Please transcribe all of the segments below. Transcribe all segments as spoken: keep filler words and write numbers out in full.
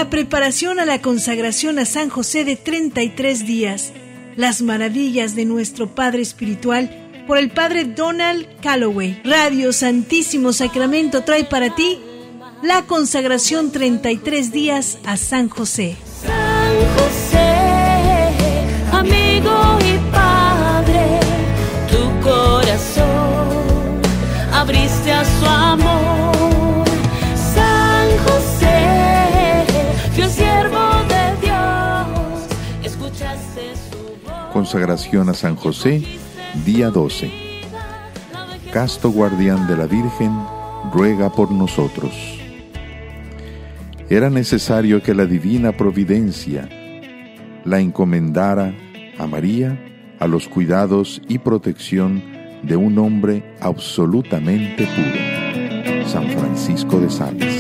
la preparación a la consagración a San José de treinta y tres días. Las maravillas de nuestro Padre Espiritual, por el Padre Donald Calloway. Radio Santísimo Sacramento trae para ti la consagración treinta y tres días a San José. San José, amigo y padre, tu corazón abriste a su amor. San José, fiel siervo de Dios, escuchaste su voz. Consagración a San José, día doce. Casto guardián de la Virgen, ruega por nosotros. Era necesario que la divina providencia la encomendara a María a los cuidados y protección de un hombre absolutamente puro, San Francisco de Sales.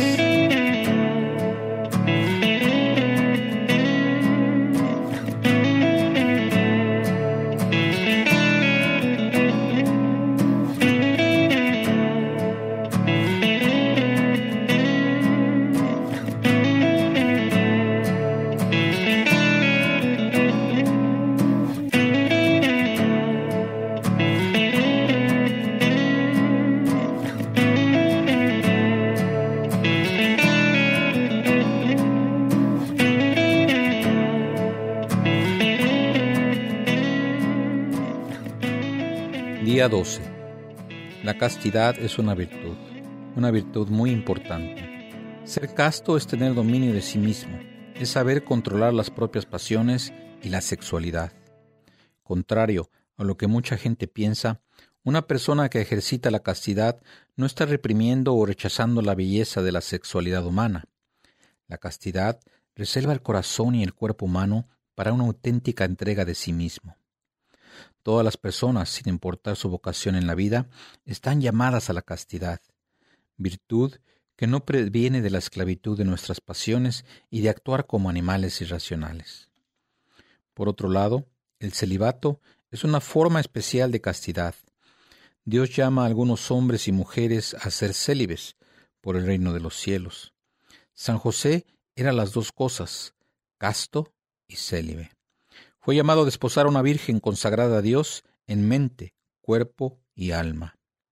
Día doce. La castidad es una virtud, una virtud muy importante. Ser casto es tener dominio de sí mismo, es saber controlar las propias pasiones y la sexualidad. Contrario a lo que mucha gente piensa, una persona que ejercita la castidad no está reprimiendo o rechazando la belleza de la sexualidad humana. La castidad reserva el corazón y el cuerpo humano para una auténtica entrega de sí mismo. Todas las personas, sin importar su vocación en la vida, están llamadas a la castidad, virtud que no previene de la esclavitud de nuestras pasiones y de actuar como animales irracionales. Por otro lado, el celibato es una forma especial de castidad. Dios llama a algunos hombres y mujeres a ser célibes por el reino de los cielos. San José era las dos cosas, casto y célibe. Fue llamado a desposar a una virgen consagrada a Dios en mente, cuerpo y alma.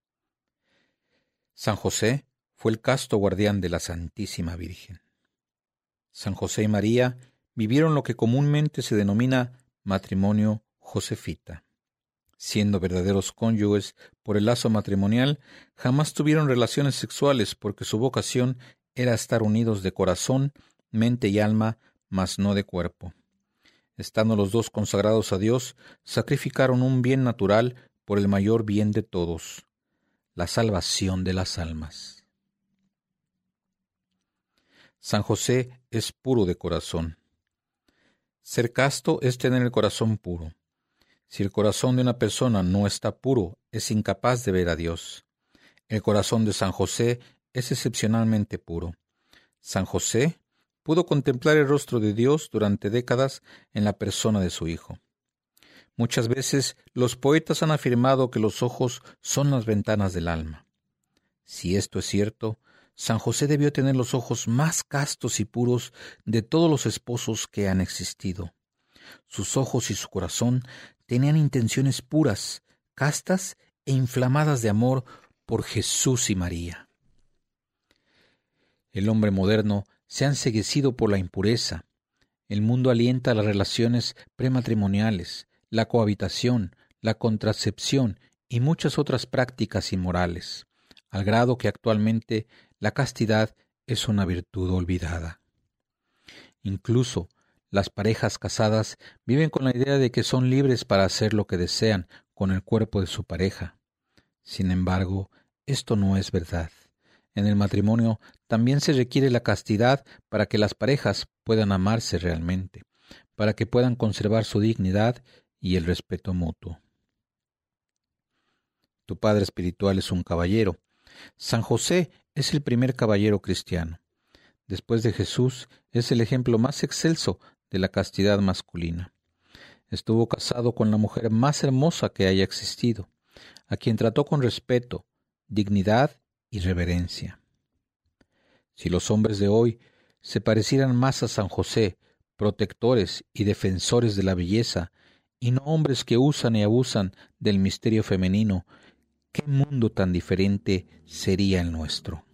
San José fue el casto guardián de la Santísima Virgen. San José y María vivieron lo que comúnmente se denomina matrimonio josefita. Siendo verdaderos cónyuges por el lazo matrimonial, jamás tuvieron relaciones sexuales porque su vocación era estar unidos de corazón, mente y alma, mas no de cuerpo. Estando los dos consagrados a Dios, sacrificaron un bien natural por el mayor bien de todos, la salvación de las almas. San José es puro de corazón. Ser casto es tener el corazón puro. Si el corazón de una persona no está puro, es incapaz de ver a Dios. El corazón de San José es excepcionalmente puro. San José pudo contemplar el rostro de Dios durante décadas en la persona de su Hijo. Muchas veces los poetas han afirmado que los ojos son las ventanas del alma. Si esto es cierto, San José debió tener los ojos más castos y puros de todos los esposos que han existido. Sus ojos y su corazón tenían intenciones puras, castas e inflamadas de amor por Jesús y María. El hombre moderno se ha enceguecido por la impureza. El mundo alienta las relaciones prematrimoniales, la cohabitación, la contracepción y muchas otras prácticas inmorales, al grado que actualmente la castidad es una virtud olvidada. Incluso las parejas casadas viven con la idea de que son libres para hacer lo que desean con el cuerpo de su pareja. Sin embargo, esto no es verdad. En el matrimonio también se requiere la castidad para que las parejas puedan amarse realmente, para que puedan conservar su dignidad y el respeto mutuo. Tu padre espiritual es un caballero. San José es el primer caballero cristiano. Después de Jesús, es el ejemplo más excelso de la castidad masculina. Estuvo casado con la mujer más hermosa que haya existido, a quien trató con respeto, dignidad y reverencia. Si los hombres de hoy se parecieran más a San José, protectores y defensores de la belleza, y no hombres que usan y abusan del misterio femenino, ¿qué mundo tan diferente sería el nuestro?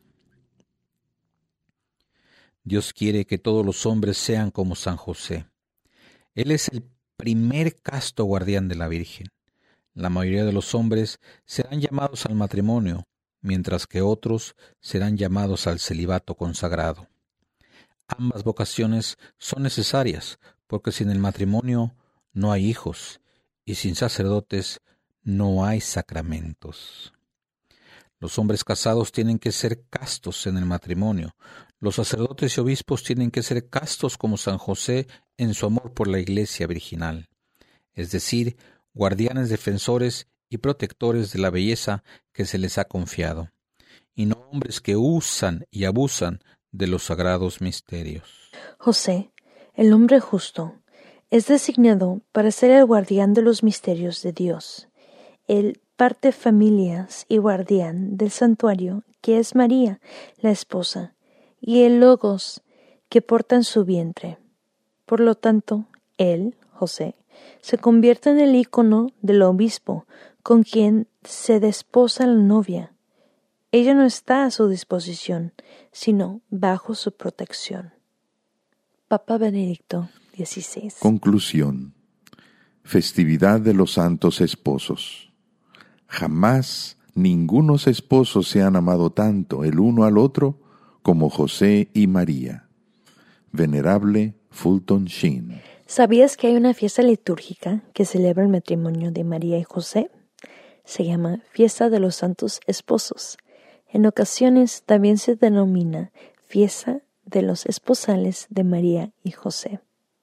Dios quiere que todos los hombres sean como San José. Él es el primer casto guardián de la Virgen. La mayoría de los hombres serán llamados al matrimonio, mientras que otros serán llamados al celibato consagrado. Ambas vocaciones son necesarias, porque sin el matrimonio no hay hijos, y sin sacerdotes no hay sacramentos. Los hombres casados tienen que ser castos en el matrimonio. Los sacerdotes y obispos tienen que ser castos como San José en su amor por la Iglesia virginal, es decir, guardianes defensores y protectores de la belleza que se les ha confiado, y no hombres que usan y abusan de los sagrados misterios. José, el hombre justo, es designado para ser el guardián de los misterios de Dios. Él parte familias y guardián del santuario, que es María, la esposa, y el Logos, que porta en su vientre. Por lo tanto, él, José, se convierte en el ícono del obispo con quien se desposa la novia. Ella no está a su disposición, sino bajo su protección. Papa Benedicto dieciséis. Conclusión. Festividad de los santos esposos. Jamás ningunos esposos se han amado tanto el uno al otro como José y María. Venerable Fulton Sheen. ¿Sabías que hay una fiesta litúrgica que celebra el matrimonio de María y José? Se llama Fiesta de los Santos Esposos. En ocasiones también se denomina Fiesta de los Esposales de María y José.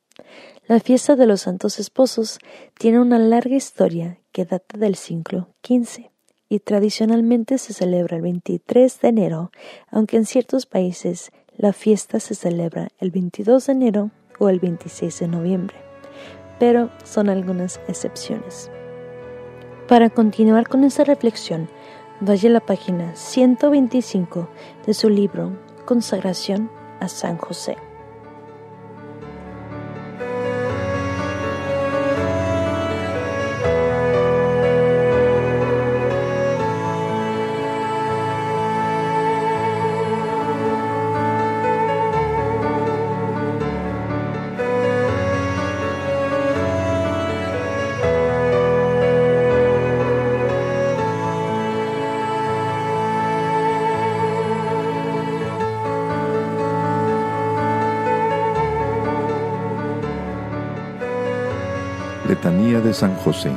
La Fiesta de los Santos Esposos tiene una larga historia que data del siglo quince y tradicionalmente se celebra el veintitrés de enero, aunque en ciertos países la fiesta se celebra el veintidós de enero o el veintiséis de noviembre, pero son algunas excepciones. Para continuar con esta reflexión, vaya a la página ciento veinticinco de su libro Consagración a San José. Letanía de San José.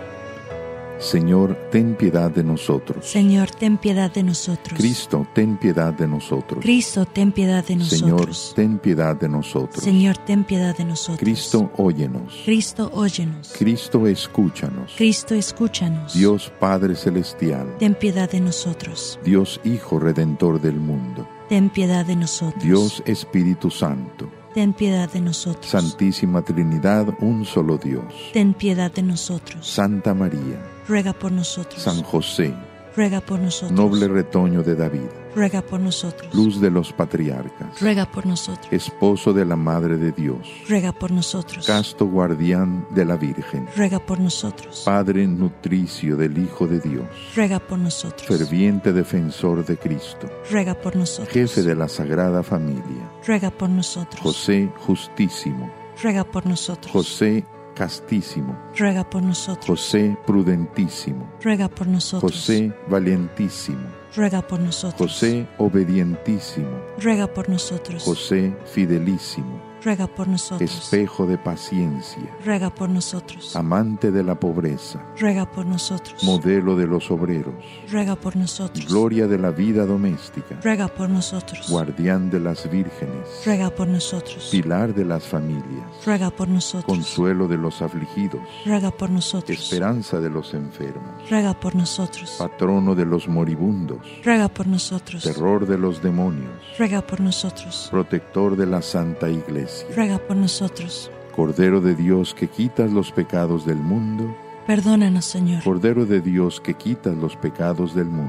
Señor, ten piedad de nosotros. Señor, ten piedad de nosotros. Cristo, ten piedad de nosotros. Cristo, ten piedad de nosotros. Señor, ten piedad de nosotros. Señor, ten piedad de nosotros. Cristo, óyenos. Cristo, óyenos. Cristo, escúchanos. Cristo, escúchanos. Dios Padre Celestial, ten piedad de nosotros. Dios Hijo Redentor del mundo, ten piedad de nosotros. Dios Espíritu Santo, ten piedad de nosotros. Santísima Trinidad, un solo Dios. ten piedad de nosotros. Santa María, ruega por nosotros. San José, ruega por nosotros. noble retoño de David, ruega por nosotros. luz de los patriarcas, ruega por nosotros. esposo de la Madre de Dios, ruega por nosotros. casto guardián de la Virgen, ruega por nosotros. Padre nutricio del Hijo de Dios, ruega por nosotros. ferviente defensor de Cristo, ruega por nosotros. jefe de la Sagrada Familia, ruega por nosotros. José justísimo, ruega por nosotros. José castísimo, ruega por nosotros. José prudentísimo, ruega por nosotros. José valientísimo, ruega por nosotros. José obedientísimo, ruega por nosotros. José fidelísimo, ruega por nosotros. espejo de paciencia, ruega por nosotros. amante de la pobreza, ruega por nosotros. modelo de los obreros, ruega por nosotros. gloria de la vida doméstica, ruega por nosotros. guardián de las vírgenes, ruega por nosotros. pilar de las familias, ruega por nosotros. consuelo de los afligidos, ruega por nosotros. esperanza de los enfermos, ruega por nosotros. patrono de los moribundos, ruega por nosotros. terror de los demonios, ruega por nosotros. protector de la Santa Iglesia, ruega por nosotros. Cordero de Dios que quitas los pecados del mundo, perdónanos, Señor. Cordero de Dios que quitas los pecados del mundo,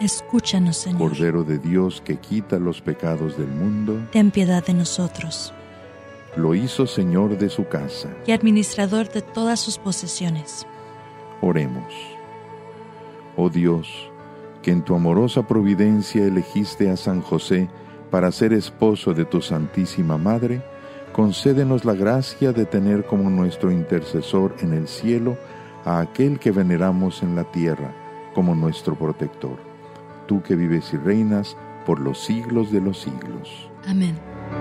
Escúchanos, Señor. Cordero de Dios que quita los pecados del mundo, ten piedad de nosotros. Lo hizo Señor de su casa y administrador de todas sus posesiones. Oremos. Oh Dios, que en tu amorosa providencia elegiste a San José para ser esposo de tu Santísima Madre, concédenos la gracia de tener como nuestro intercesor en el cielo a aquel que veneramos en la tierra como nuestro protector. Tú que vives y reinas por los siglos de los siglos. Amén.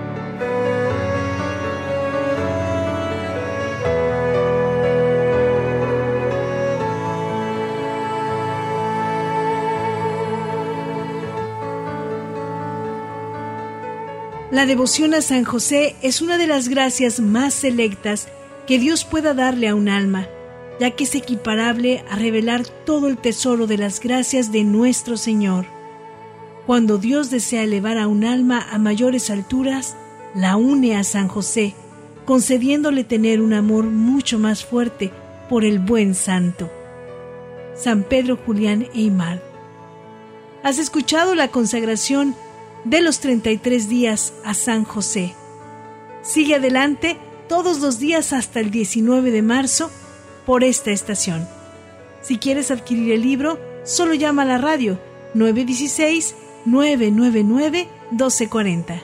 La devoción a San José es una de las gracias más selectas que Dios pueda darle a un alma, ya que es equiparable a revelar todo el tesoro de las gracias de nuestro Señor. Cuando Dios desea elevar a un alma a mayores alturas, la une a San José, concediéndole tener un amor mucho más fuerte por el buen santo. San Pedro Julián Eymard. ¿Has escuchado la consagración de los treinta y tres días a San José? Sigue adelante todos los días hasta el diecinueve de marzo por esta estación. Si quieres adquirir el libro, solo llama a la radio nueve uno seis, nueve nueve nueve, uno dos cuatro cero.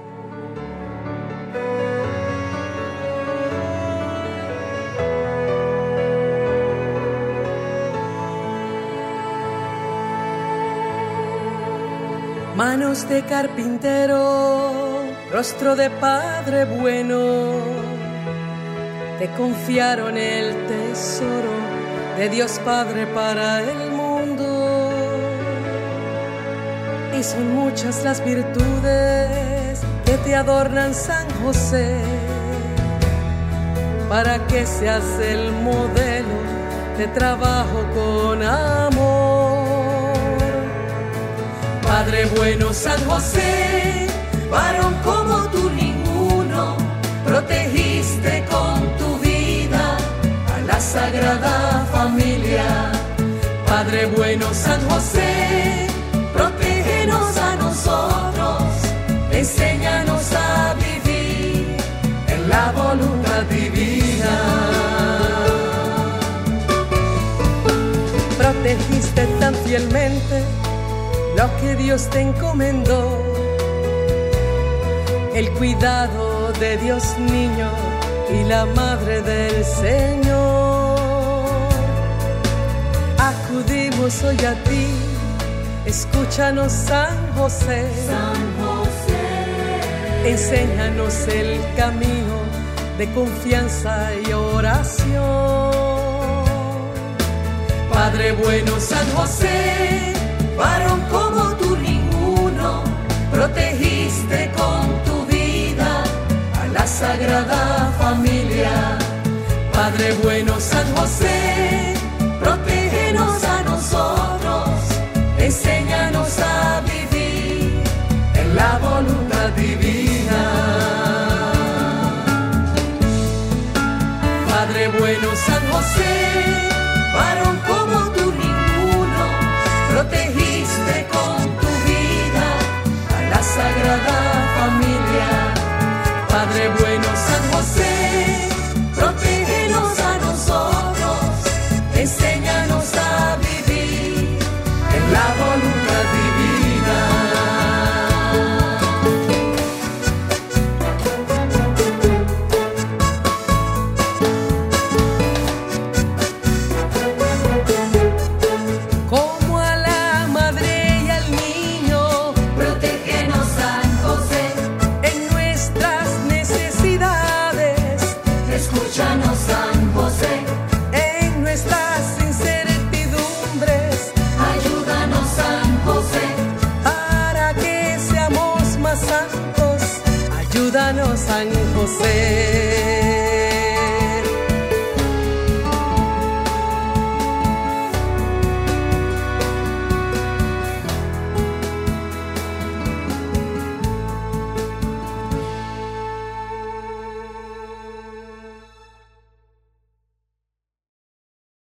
Manos de carpintero, rostro de padre bueno, te confiaron el tesoro de Dios Padre para el mundo. Y son muchas las virtudes que te adornan, San José, para que seas el modelo de trabajo con amor. Padre bueno, San José, varón como tú ninguno, protegiste con tu vida a la Sagrada Familia. Padre bueno, San José, protégenos a nosotros, enséñanos a vivir en la voluntad divina. Protegiste tan fielmente lo que Dios te encomendó, el cuidado de Dios niño y la madre del Señor. Acudimos hoy a ti, escúchanos, San José. San José, enséñanos el camino de confianza y oración. Padre bueno, San José, varón como tú ninguno, protegiste con tu vida a la Sagrada Familia. Padre bueno, San José, protégenos a nosotros, enséñanos a vivir en la voluntad divina. Padre bueno, San José, varón como tú ninguno, protegiste con tu vida a la Sagrada Familia. Padre bueno, San José, protégenos a nosotros, enséñanos a vivir en la voluntad divina. San José.